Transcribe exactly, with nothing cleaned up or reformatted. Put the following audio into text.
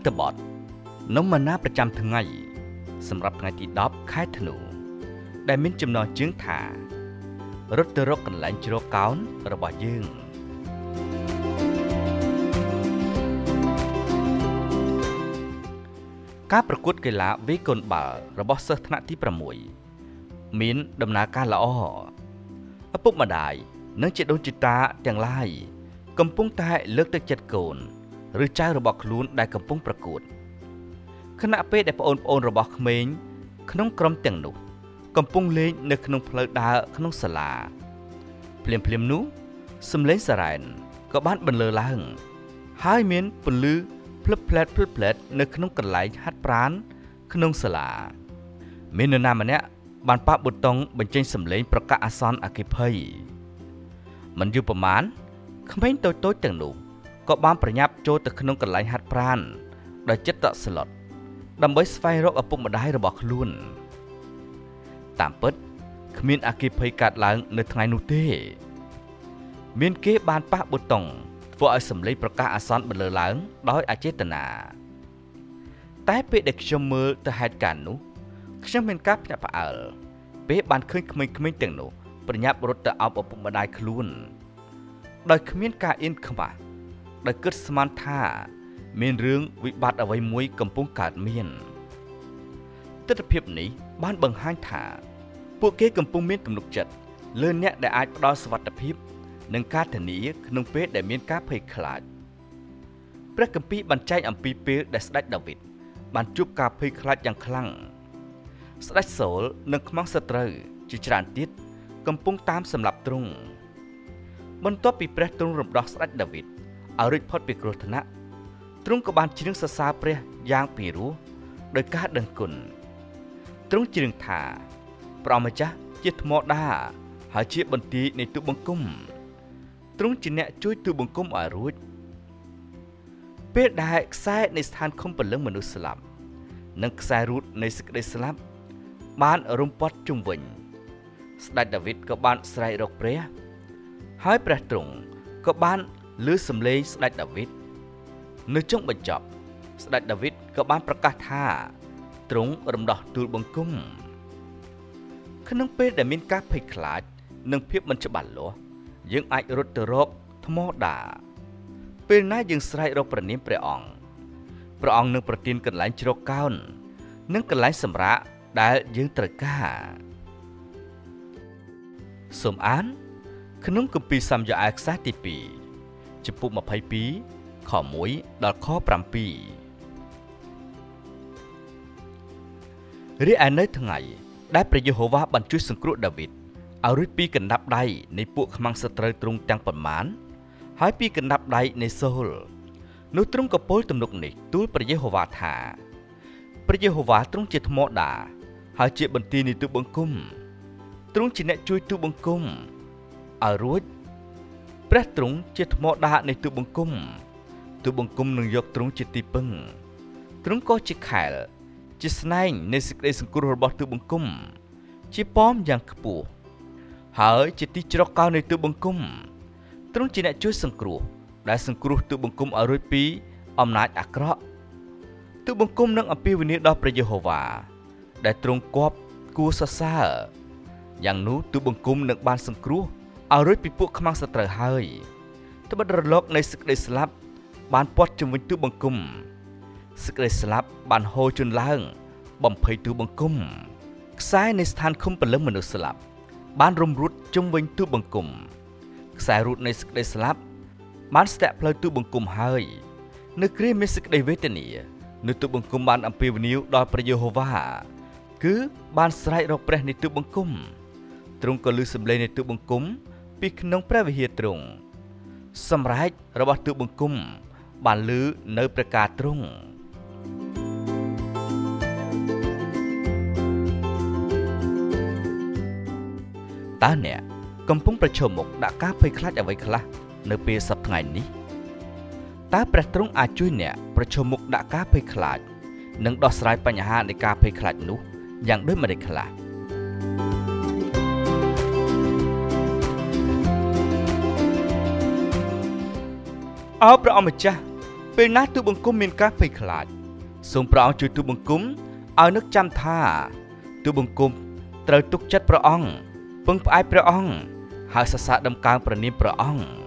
ត្ថបទនំម៉ាណាប្រចាំថ្ងៃសម្រាប់ថ្ងៃទីដប់ខែធ្នូដែលមានចំណងជើងថារត់ទៅរកកន្លែងជ្រកកោនរបស់យើងការប្រកួតកីឡាវាយកូនបាល់របស់សិស្សថ្នាក់ទីប្រាំមួយមានដំណើរការល្អឪពុកម្ដាយនិងជីដូនជីតាទាំងឡាយកំពុងតែលើកទឹកចិត្តកូនឬចៅរបស់ខ្លួនដែលកំពុងប្រកួតខណៈពេលដែលប្អូនប្អូនរបស់ក្មេងក្នុងក្រុមទាំងនោះកំពុងលេងនៅក្នុងផ្លូវដើរក្នុងសាលាភ្លាមភ្លាមនោះសំឡេងសារ៉ែនក៏បានបន្លឺឡើងហើយមានពន្លឺភ្លឹបភ្លែតភ្លឹបភ្លែតនៅក្នុងកន្លែងហាត់ប្រាណក្នុងសាលាមាននរណាម្នាក់បានប៉ះប៊ូតុងបញ្ចេញសំឡេងប្រកាសអាសន្នអគ្គិភ័យមិនយូរប៉ុន្មានក្មេងតូចតូចទាំងនោះក៏បានប្រញាប់ចូលទៅក្នុងកន្លែងហាត់ប្រាណដោយចិត្តតក់ស្លុតដើម្បីស្វែងរកឪពុកម្ដាយរបស់ខ្លួនតាមពិតគ្មានអគ្គិភ័យកើតឡើងនៅថ្ងៃនោះទេមានគេបានប៉ះប៊ូតុងធ្វើឲ្យសំឡេងប្រកាសអាសន្នបន្លឺឡើងដោយអចេតនាតែពេលដែលខ្ញុំមើលទៅហេតុការណ៍នោះខ្ញុំមានការភ្ញាក់ផ្អើលពេលបានឃើញក្មេងៗទាំងនោះប្រញាប់រត់ទៅអោបឪពុកម្ដាយខ្លួនដោយគ្មានការអៀនខ្មាស់ដោយគិតស្មានថាមានរឿងវិបត្តិអ្វីមួយកំពុងកើតមានទស្សនវិជ្ជានេះបានបង្ហាញថាពួកគេកំពុងមានទំនុកចិត្តលើអ្នកដែលអាចផ្ដល់សុវត្ថិភាពនិងការធានាក្នុងពេលដែលមានការភ័យខ្លាចព្រះគម្ពីរបានចែងអំពីពេលដែលស្ដេចដាវីតបានជួបការភ័យខ្លាចយ៉ាងខ្លាំងស្ដេចសូលនិងខ្មាំងសត្រូវជាច្រើនទៀតកំពុងតាមសម្លាប់ទ្រង់បន្ទាប់ពីព្រះទ្រង់រំដោះស្ដេចដាវីតឲ្យរួចផុតពីគ្រោះថ្នាក់ទ្រង់ក៏បានច្រៀងសរសើរព្រះយ៉ាងពីរោះដោយការដឹងគុណទ្រង់ច្រៀងថាព្រះម្ចាស់ជាថ្មដាហើយជាបន្ទាយនៃទូបង្គំទ្រង់ជាអ្នកជួយទូបង្គំឲ្យរួចពេលដែលខ្សែនៃស្ថានឃុំពលឹងមនុស្សស្លាប់និងខ្សែរូតនៃសេចក្តីស្លាប់បានរំពាត់ជុំវិញស្ដេចដាវីតក៏បានស្រែករកព្រះហើយព្រះទ្រង់ក៏បានឮសំឡេងស្ដេចដាវីតនៅចុងបញ្ចប់ស្ដេចដាវីតក៏បានប្រកាសថាទ្រង់រំដោះទូលបង្គំក្នុងពេលដែលមានការភ័យខ្លាចនិងភាពមិនច្បាស់លាស់យើងអាចរត់ទៅរកថ្មដាពេលណាយើងស្រែករកព្រះនាមព្រះអង្គព្រះអង្គនឹងប្រទានកន្លែងជ្រកកោននិងកន្លែងសម្រាកដែលយើងត្រូវការសូមអានក្នុងគម្ពីរសាមយ៉ាអែលខ្សែទីពីរចំពុកម្ភៃពីរខមួយដល់ខប្រាំពីររីឯនៅថ្ងៃដែលព្រះយេហូវ៉ាបានជួយសង្គ្រោះដាវីតឲ្យរួចពីកណ្ដាប់ដៃនៃពួកខ្មាំងសត្រូវទ្រង់ទាំងប៉ុន្មានហើយពីកណ្ដាប់ដៃនៃសូលនោះទ្រង់ក៏ពោលទំនុកនេះទូលព្រះយេហូវ៉ាថាព្រះយេហូវ៉ាទ្រង់ជាថ្មដាហើយជាបន្ទាយនៃទូបង្គំទ្រង់ជាអ្នកជួយទូបង្គំឲ្យរួចព្រះទ្រង់ជាថ្មដានៃទូបង្គំទូបង្គំនឹងយកទ្រង់ជាទីពឹងទ្រង់ក៏ជាខែលជាស្នែងនៃសេចក្តីសង្គ្រោះរបស់ទូបង្គំជាប៉មយ៉ាងខ្ពស់ហើយជាទីជ្រកកោននៃទូបង្គំទ្រង់ជាអ្នកជួយសង្គ្រោះដែលសង្គ្រោះទូបង្គំឲ្យរួចពីអំណាចអាក្រក់ទូបង្គំនឹងអំពាវនាវដល់ព្រះយេហូវ៉ាដែលទ្រង់គប់គួរសរសើរយ៉ាងនោះទូបង្គំនឹងបានសង្គ្រោះឲ្យរួចពីពួកខ្មាំងសត្រូវហើយត្បិតរលកនៃសេចក្តីស្លាប់បានព័ទ្ធជុំវិញទូបង្គំសេចក្តីស្លាប់បានហូរជន់ឡើងបំភ័យទូបង្គំខ្សែនៃស្ថានឃុំពលឹងមនុស្សស្លាប់បានរំរួតជុំវិញទូបង្គំខ្សែរូតនៃសេចក្តីស្លាប់បានស្ទាក់ផ្លូវទូបង្គំហើយនៅគ្រាមានសេចក្តីវេទនានៅទូបង្គំបានអំពាវនាវដល់ព្រះយេហូវ៉ាគឺបានស្រែករកព្រះនៃទូបង្គំទ្រង់ក៏ឮសំឡេងនៃទូបង្គំពីក្នុងព្រះវិហារទ្រង់សម្រែករបស់ទូបង្គំបានឮនៅព្រះការទ្រង់តើអ្នកកំពុងប្រឈមមុខដាក់ការភ័យខ្លាចអ្វីខ្លះនៅពេលសប្តាហ៍នេះតើព្រះទ្រង់អាចជួយអ្នកប្រឈមមុខដាក់ការភ័យខ្លាចនិងដោះស្រាយបញ្ហានៃការភ័យខ្លាចនោះយ៉ាងដូចម្តេចខ្លះអោព្រះអម្ចាស់ពេលណាទូបង្គំមានការភ័យខ្លាចសូមព្រះអង្គជួយទូលបង្គំឲ្យនឹកចាំថាទូលបង្គំត្រូវទុកចិត្តព្រះអង្គពឹងផ្អែកព្រះអង្គហើយសរសើរដំកើងព្រះនាមព្រះអង្គ